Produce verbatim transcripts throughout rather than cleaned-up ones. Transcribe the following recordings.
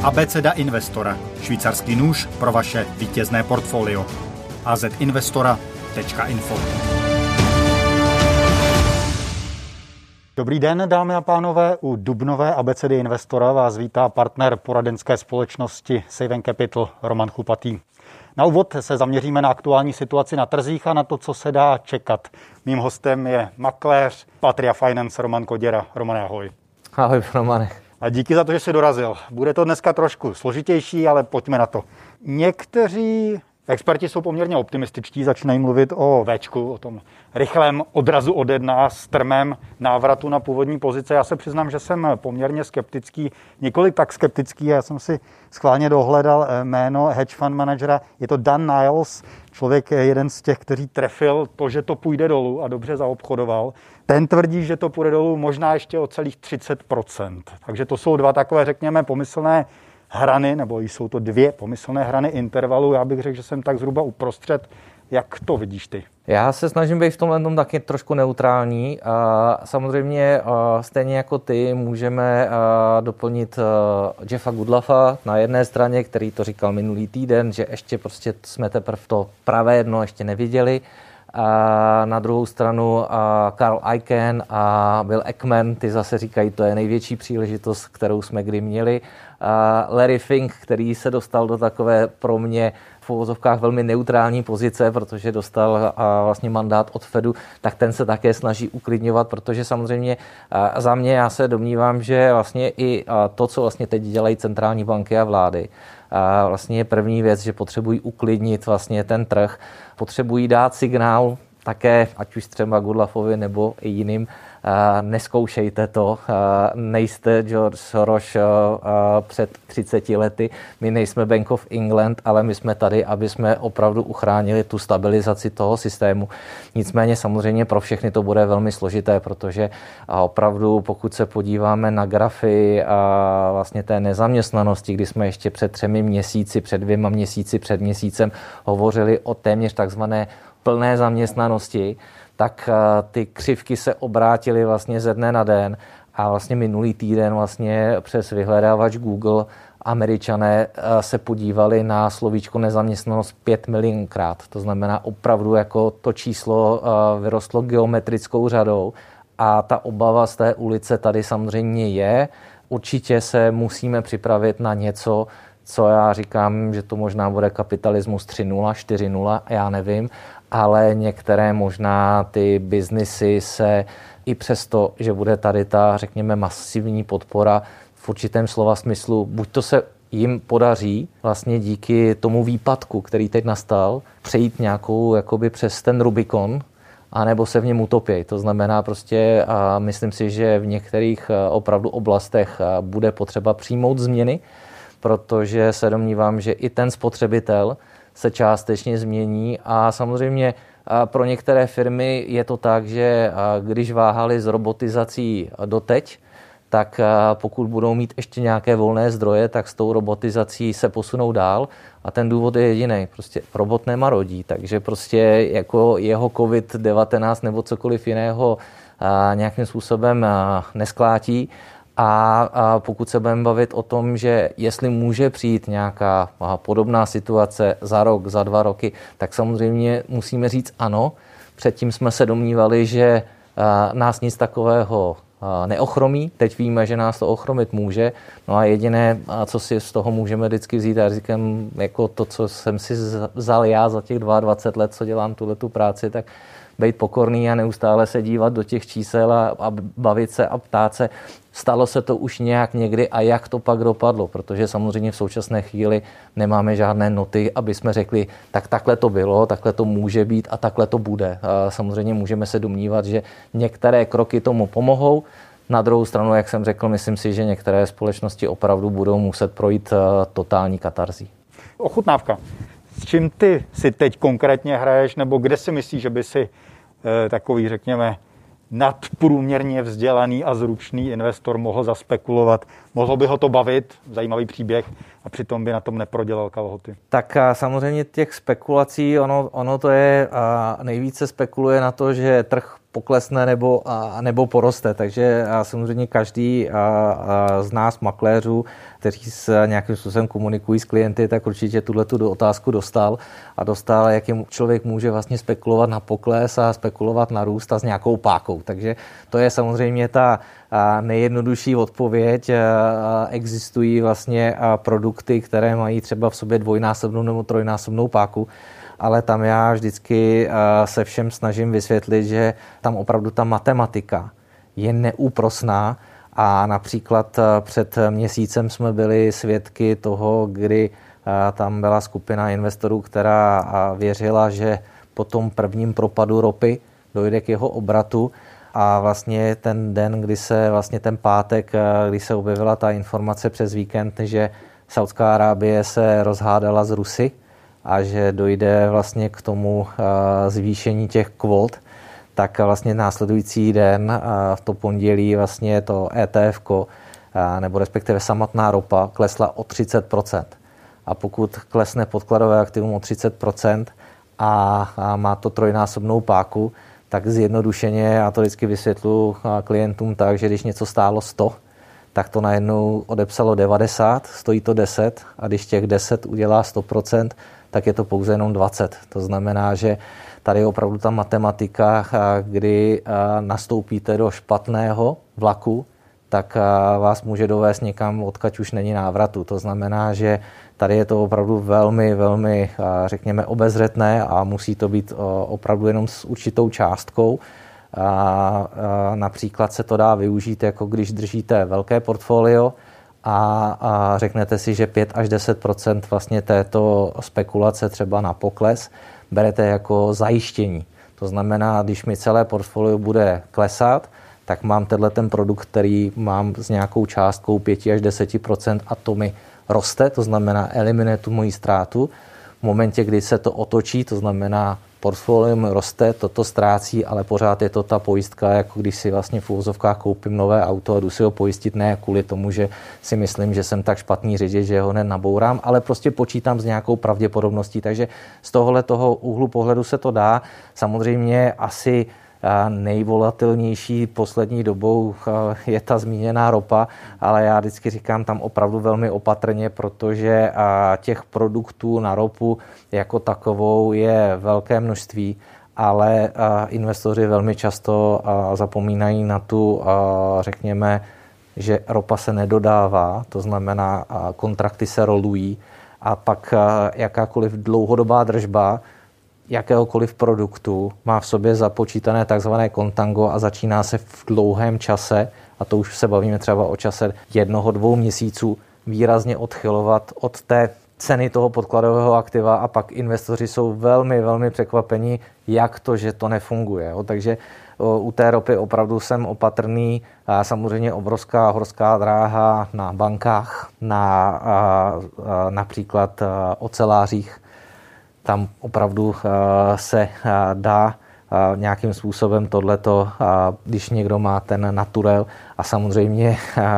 Abeceda investora. Švýcarský nůž pro vaše vítězné portfolio. a z investora tečka info. Dobrý den, dámy a pánové. U dubnové abecedy investora vás vítá partner poradenské společnosti Save and Capital Roman Chlupatý. Na úvod se zaměříme na aktuální situaci na trzích a na to, co se dá čekat. Mým hostem je makléř Patria Finance Roman Koděra. Romane, ahoj. Ahoj, Romane. A díky za to, že jsi dorazil. Bude to dneska trošku složitější, ale pojďme na to. Někteří experti jsou poměrně optimističtí, začínají mluvit o Véčku, o tom rychlém odrazu ode dna, strmém návratu na původní pozice. Já se přiznám, že jsem poměrně skeptický, několik tak skeptický. Já jsem si schválně dohledal jméno hedge fund manažera. Je to Dan Niles, člověk jeden z těch, kteří trefil to, že to půjde dolů a dobře zaobchodoval. Ten tvrdí, že to půjde dolů možná ještě o celých třicet procent. Takže to jsou dva takové, řekněme, pomyslné hrany, nebo jsou to dvě pomyslné hrany intervalu. Já bych řekl, že jsem tak zhruba uprostřed. Jak to vidíš ty? Já se snažím být v tomhle tom taky trošku neutrální. A samozřejmě stejně jako ty můžeme doplnit Jeffa Goodluffa na jedné straně, který to říkal minulý týden, že ještě prostě jsme teprve to pravé dno ještě neviděli. A na druhou stranu Carl Icahn a Bill Ackman, ty zase říkají, to je největší příležitost, kterou jsme kdy měli. A Larry Fink, který se dostal do takové pro mě v uvozovkách velmi neutrální pozice, protože dostal vlastně mandát od Fedu, tak ten se také snaží uklidňovat, protože samozřejmě za mě já se domnívám, že vlastně i to, co vlastně teď dělají centrální banky a vlády, a vlastně je první věc, že potřebují uklidnit vlastně ten trh, potřebují dát signál také, ať už třeba Goodluffovi nebo i jiným, neskoušejte to, nejste George Soros před třiceti lety, my nejsme Bank of England, ale my jsme tady, aby jsme opravdu uchránili tu stabilizaci toho systému. Nicméně samozřejmě pro všechny to bude velmi složité, protože opravdu pokud se podíváme na grafy a vlastně té nezaměstnanosti, kdy jsme ještě před třemi měsíci, před dvěma měsíci, před měsícem hovořili o téměř takzvané plné zaměstnanosti, tak ty křivky se obrátily vlastně ze dne na den a vlastně minulý týden vlastně přes vyhledávač Google Američané se podívali na slovíčko nezaměstnanost pět milionkrát. To znamená opravdu jako to číslo vyrostlo geometrickou řadou a ta obava z té ulice tady samozřejmě je. Určitě se musíme připravit na něco, co já říkám, že to možná bude kapitalismus tři nula, čtyři nula, já nevím, ale některé možná ty biznisy se i přesto, že bude tady ta, řekněme, masivní podpora v určitém slova smyslu, buď to se jim podaří vlastně díky tomu výpadku, který teď nastal, přejít nějakou jakoby přes ten Rubikon, anebo se v něm utopějí. To znamená prostě, a myslím si, že v některých opravdu oblastech bude potřeba přijmout změny, protože se domnívám, že i ten spotřebitel se částečně změní a samozřejmě pro některé firmy je to tak, že když váhali s robotizací doteď, tak pokud budou mít ještě nějaké volné zdroje, tak s tou robotizací se posunou dál a ten důvod je jediný, prostě robot nemarodí, takže prostě jako jeho covid devatenáct nebo cokoliv jiného nějakým způsobem nesklátí. A pokud se budeme bavit o tom, že jestli může přijít nějaká podobná situace za rok, za dva roky, tak samozřejmě musíme říct ano. Předtím jsme se domnívali, že nás nic takového neochromí. Teď víme, že nás to ochromit může. No a jediné, co si z toho můžeme vždycky vzít, a říkám, jako to, co jsem si vzal já za těch dvacet dva let, co dělám tuhletu práci, tak být pokorný a neustále se dívat do těch čísel a, a bavit se a ptát se, stalo se to už nějak někdy a jak to pak dopadlo, protože samozřejmě v současné chvíli nemáme žádné noty, aby jsme řekli, tak takhle to bylo, takhle to může být a takhle to bude. A samozřejmě můžeme se domnívat, že některé kroky tomu pomohou. Na druhou stranu, jak jsem řekl, myslím si, že některé společnosti opravdu budou muset projít totální katarzí. Ochutnávka. S čím ty si teď konkrétně hraješ, nebo kde si myslíš, že by si e, takový, řekněme, nadprůměrně vzdělaný a zručný investor mohl zaspekulovat? Mohlo by ho to bavit, zajímavý příběh, a přitom by na tom neprodělal kalhoty. Tak samozřejmě těch spekulací, ono, ono to je, a nejvíce spekuluje na to, že trh poklesne nebo, a, nebo poroste. Takže a samozřejmě každý a, a z nás makléřů, kteří se nějakým způsobem komunikují s klienty, tak určitě tuto otázku dostal a dostal, jak jim člověk může vlastně spekulovat na pokles a spekulovat na růst a s nějakou pákou. Takže to je samozřejmě ta nejjednodušší odpověď. Existují vlastně produkty, které mají třeba v sobě dvojnásobnou nebo trojnásobnou páku, ale tam já vždycky se všem snažím vysvětlit, že tam opravdu ta matematika je neúprosná a například před měsícem jsme byli svědky toho, kdy tam byla skupina investorů, která věřila, že po tom prvním propadu ropy dojde k jeho obratu a vlastně ten den, kdy se vlastně ten pátek, kdy se objevila ta informace přes víkend, že Saudská Arábie se rozhádala s Rusy a že dojde vlastně k tomu zvýšení těch kvót, tak vlastně následující den, v to pondělí, vlastně to E T F, nebo respektive samotná ropa, klesla o třicet procent. A pokud klesne podkladové aktivum o třicet procent a má to trojnásobnou páku, tak zjednodušeně, já to vždycky vysvětluji klientům tak, že když něco stálo sto, tak to najednou odepsalo devadesát, stojí to deset a když těch deset udělá sto procent, tak je to pouze jenom dvacet. To znamená, že tady je opravdu ta matematika, kdy nastoupíte do špatného vlaku, tak vás může dovést někam, odkud už není návratu. To znamená, že tady je to opravdu velmi, velmi, řekněme, obezřetné a musí to být opravdu jenom s určitou částkou. A například se to dá využít, jako když držíte velké portfolio a, a řeknete si, že pět až deset procent vlastně této spekulace třeba na pokles berete jako zajištění. To znamená, když mi celé portfolio bude klesat, tak mám tenhle ten produkt, který mám s nějakou částkou pět až deset procent a to mi roste, to znamená eliminuje tu moji ztrátu. V momentě, kdy se to otočí, to znamená portfolio mi roste, toto ztrácí, ale pořád je to ta pojistka, jako když si vlastně v uvozovkách koupím nové auto a jdu si ho pojistit, ne kvůli tomu, že si myslím, že jsem tak špatný řidič, že ho hned nabourám, ale prostě počítám s nějakou pravděpodobností. Takže z tohohle toho úhlu pohledu se to dá. Samozřejmě asi nejvolatilnější poslední dobou je ta zmíněná ropa, ale já vždycky říkám tam opravdu velmi opatrně, protože těch produktů na ropu jako takovou je velké množství, ale investoři velmi často zapomínají na tu, řekněme, že ropa se nedodává, to znamená kontrakty se rolují a pak jakákoliv dlouhodobá držba jakéhokoliv produktu má v sobě započítané takzvané kontango a začíná se v dlouhém čase, a to už se bavíme třeba o čase jednoho, dvou měsíců, výrazně odchylovat od té ceny toho podkladového aktiva a pak investoři jsou velmi, velmi překvapení, jak to, že to nefunguje. Jo. Takže u té ropy opravdu jsem opatrný. A samozřejmě obrovská horská dráha na bankách, na a, a, například ocelářích. Tam opravdu se dá nějakým způsobem tohleto, když někdo má ten naturel a samozřejmě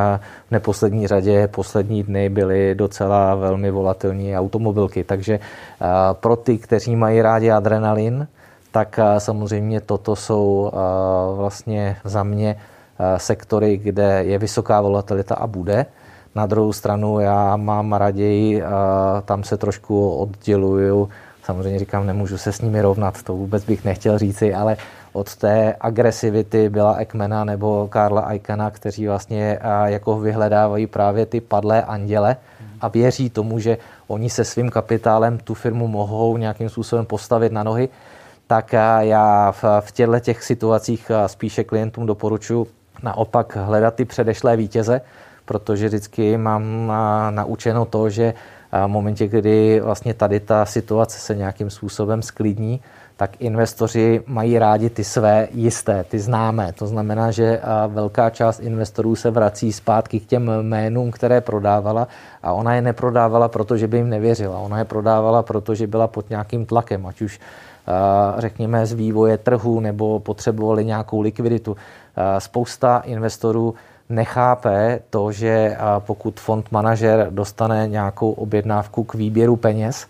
v neposlední řadě poslední dny byly docela velmi volatilní automobilky. Takže pro ty, kteří mají rádi adrenalin, tak samozřejmě toto jsou vlastně za mě sektory, kde je vysoká volatilita a bude. Na druhou stranu já mám raději, tam se trošku odděluju. Samozřejmě říkám, nemůžu se s nimi rovnat, to vůbec bych nechtěl říci, ale od té agresivity Billa Ackmana nebo Karla Icahna, kteří vlastně jako vyhledávají právě ty padlé anděle a věří tomu, že oni se svým kapitálem tu firmu mohou nějakým způsobem postavit na nohy, tak já v těchto těch situacích spíše klientům doporučuji naopak hledat ty předešlé vítěze, protože vždycky mám naučeno to, že v momentě, kdy vlastně tady ta situace se nějakým způsobem sklidní, tak investoři mají rádi ty své jisté, ty známé. To znamená, že velká část investorů se vrací zpátky k těm jménům, které prodávala a ona je neprodávala, protože by jim nevěřila. Ona je prodávala, protože byla pod nějakým tlakem, ať už řekněme z vývoje trhu nebo potřebovali nějakou likviditu. Spousta investorů nechápe to, že pokud fond manažer dostane nějakou objednávku k výběru peněz,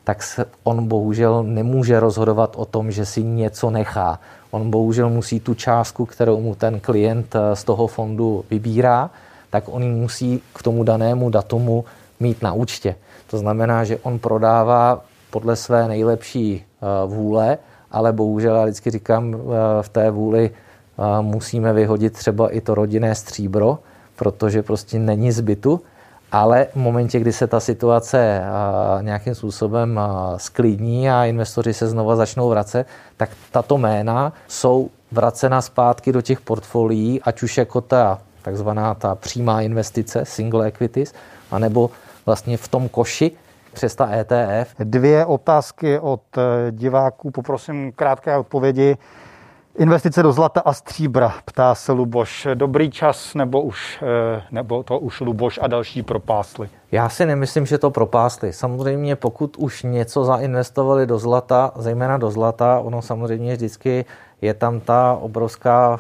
tak se on bohužel nemůže rozhodovat o tom, že si něco nechá. On bohužel musí tu částku, kterou mu ten klient z toho fondu vybírá, tak on ji musí k tomu danému datumu mít na účtě. To znamená, že on prodává podle své nejlepší vůle, ale bohužel, já vždycky říkám, v té vůli musíme vyhodit třeba i to rodinné stříbro, protože prostě není zbytu, ale v momentě, kdy se ta situace nějakým způsobem sklidní a investoři se znova začnou vracet, tak tato jména jsou vracena zpátky do těch portfolií, ať už jako ta takzvaná ta přímá investice, single equities, anebo vlastně v tom koši přes ta E T F. Dvě otázky od diváků, poprosím krátké odpovědi. Investice do zlata a stříbra, ptá se Luboš. Dobrý čas, nebo už, nebo to už Luboš a další propásli? Já si nemyslím, že to propásli. Samozřejmě pokud už něco zainvestovali do zlata, zejména do zlata, ono samozřejmě vždycky je tam ta obrovská,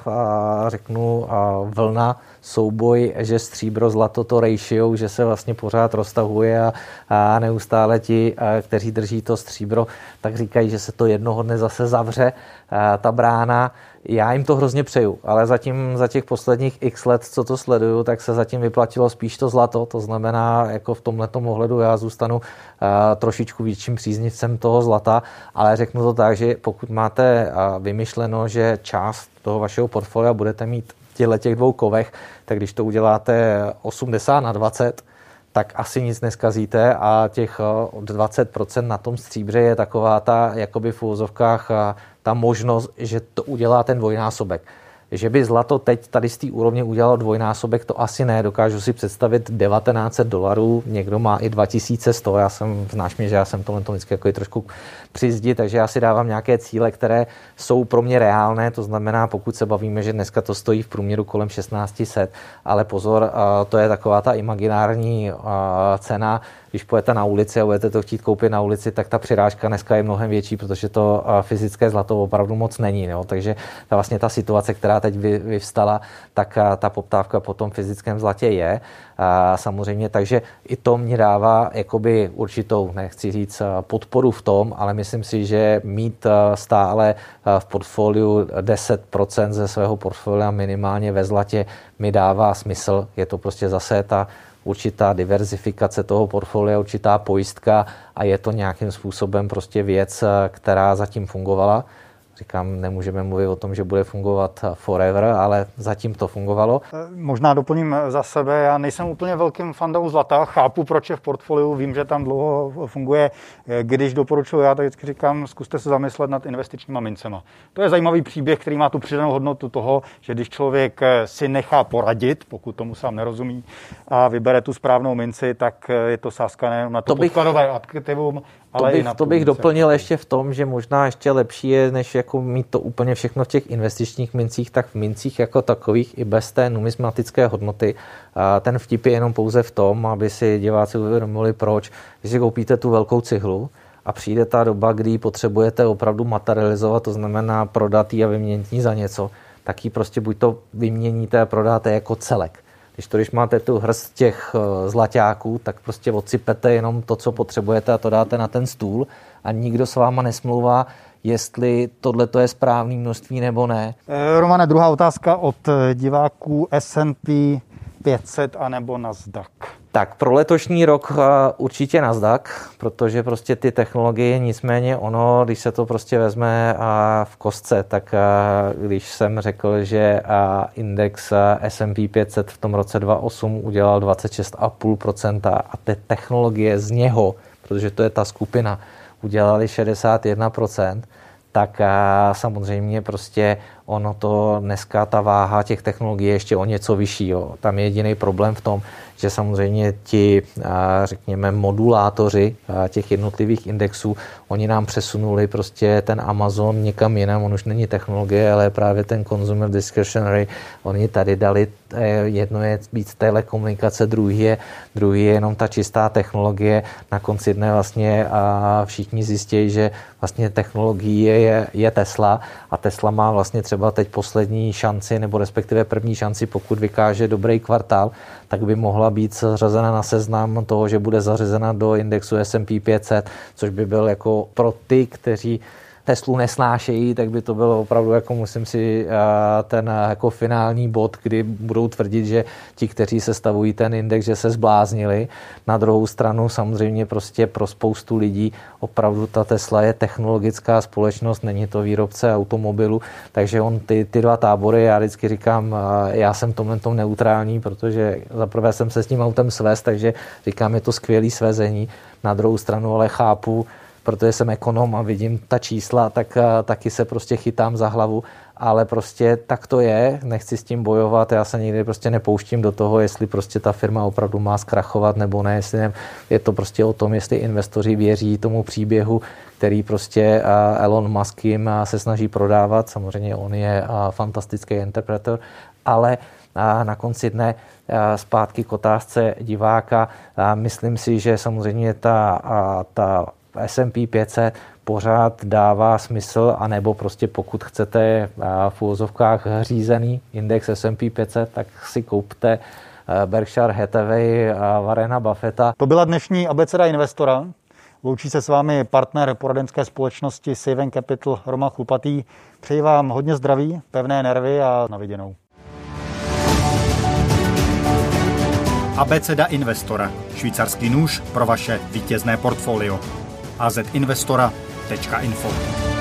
řeknu, vlna, souboj, že stříbro, zlato, to ratio, že se vlastně pořád roztahuje a, a neustále ti, kteří drží to stříbro, tak říkají, že se to jednoho dne zase zavře, ta brána. Já jim to hrozně přeju, ale zatím za těch posledních x let, co to sleduju, tak se zatím vyplatilo spíš to zlato, to znamená, jako v tomhletom ohledu já zůstanu uh, trošičku větším příznivcem toho zlata, ale řeknu to tak, že pokud máte uh, vymyšleno, že část toho vašeho portfolia budete mít v těchto těch dvou kovech, tak když to uděláte osmdesát na dvacet, tak asi nic neskazíte a těch dvacet procent na tom stříbře je taková ta, jakoby v úvozovkách, ta možnost, že to udělá ten dvojnásobek. Že by zlato teď tady z té úrovně udělalo dvojnásobek, to asi ne. Dokážu si představit devatenáct set dolarů, někdo má i dva tisíce sto, já jsem, znáš mě, že já jsem tohle to vždycky jako trošku při zdi, takže já si dávám nějaké cíle, které jsou pro mě reálné, to znamená, pokud se bavíme, že dneska to stojí v průměru kolem šestnáct set, ale pozor, to je taková ta imaginární cena. Když pojete na ulici a budete to chtít koupit na ulici, tak ta přirážka dneska je mnohem větší, protože to fyzické zlato opravdu moc není. Jo? Takže ta vlastně ta situace, která teď vyvstala, tak ta poptávka po tom fyzickém zlatě je. A samozřejmě, takže i to mě dává jakoby určitou, nechci říct podporu v tom, ale myslím si, že mít stále v portfoliu deset procent ze svého portfolia minimálně ve zlatě mi dává smysl. Je to prostě zase ta určitá diverzifikace toho portfolia, určitá pojistka a je to nějakým způsobem prostě věc, která zatím fungovala. Říkám, nemůžeme mluvit o tom, že bude fungovat forever, ale zatím to fungovalo. Možná doplním za sebe, já nejsem úplně velkým fandou zlata, chápu, proč je v portfoliu, vím, že tam dlouho funguje. Když doporučuji, já tak vždycky říkám, zkuste se zamyslet nad investičníma mincema. To je zajímavý příběh, který má tu přidanou hodnotu toho, že když člověk si nechá poradit, pokud tomu sám nerozumí, a vybere tu správnou minci, tak je to sázka nejen na to, to podkladové aktivum, ale to bych, i na to bych doplnil ještě v tom, že možná ještě lepší je, než jako mít to úplně všechno v těch investičních mincích, tak v mincích jako takových i bez té numismatické hodnoty. A ten vtip je jenom pouze v tom, aby si diváci uvědomili, proč. Když si koupíte tu velkou cihlu a přijde ta doba, kdy ji potřebujete opravdu materializovat, to znamená prodat ji a vyměnit ji za něco, tak ji prostě buď to vyměníte a prodáte jako celek. Když to, když máte tu hrst těch zlaťáků, tak prostě odsypete jenom to, co potřebujete a to dáte na ten stůl a nikdo s váma nesmlouvá, jestli tohle je správný množství nebo ne. Romane, druhá otázka od diváků S and P pět set anebo Nasdaq. Tak pro letošní rok určitě Nasdaq, protože prostě ty technologie, nicméně ono, když se to prostě vezme v kostce, tak když jsem řekl, že index S and P pět set v tom roce dva tisíce osm udělal dvacet šest celá pět procenta a ty technologie z něho, protože to je ta skupina, udělali šedesát jedna procent, tak samozřejmě prostě ono to dneska ta váha těch technologií je ještě o něco vyšší. Jo. Tam je jediný problém v tom, že samozřejmě ti, řekněme, modulátoři těch jednotlivých indexů, oni nám přesunuli prostě ten Amazon někam jinam, on už není technologie, ale právě ten consumer discretionary, oni tady dali, jedno je víc telekomunikace, druhý je, druhý je jenom ta čistá technologie. Na konci dne vlastně a všichni zjistí, že vlastně technologií je, je Tesla a Tesla má vlastně třeba třeba teď poslední šanci, nebo respektive první šanci, pokud vykáže dobrý kvartál, tak by mohla být zařazena na seznam toho, že bude zařazena do indexu S and P pět set, což by byl jako pro ty, kteří Teslu nesnášejí, tak by to bylo opravdu, jako musím si ten jako finální bod, kdy budou tvrdit, že ti, kteří se stavují ten index, že se zbláznili. Na druhou stranu samozřejmě prostě pro spoustu lidí opravdu ta Tesla je technologická společnost, není to výrobce automobilu, takže on ty, ty dva tábory, já vždycky říkám, já jsem tomhle tom neutrální, protože zaprvé jsem se s tím autem svést, takže říkám, je to skvělý svezení. Na druhou stranu ale chápu, protože jsem ekonom a vidím ta čísla, tak taky se prostě chytám za hlavu, ale prostě tak to je, nechci s tím bojovat, já se nikdy prostě nepouštím do toho, jestli prostě ta firma opravdu má zkrachovat nebo ne, jestli ne, je to prostě o tom, jestli investoři věří tomu příběhu, který prostě Elon Musk jim se snaží prodávat, samozřejmě on je fantastický interpretor, ale a na konci dne zpátky k otázce diváka, myslím si, že samozřejmě ta, ta S and P pět set pořád dává smysl, anebo prostě pokud chcete v uvozovkách řízený index S and P pět set, tak si koupte Berkshire Hathaway a Warrena Buffetta. To byla dnešní abeceda investora. Loučí se s vámi partner poradenské společnosti Save and Capital Roman Chlupatý. Přeji vám hodně zdraví, pevné nervy a na viděnou. Abeceda investora. Švýcarský nůž pro vaše vítězné portfolio. a z investora tečka info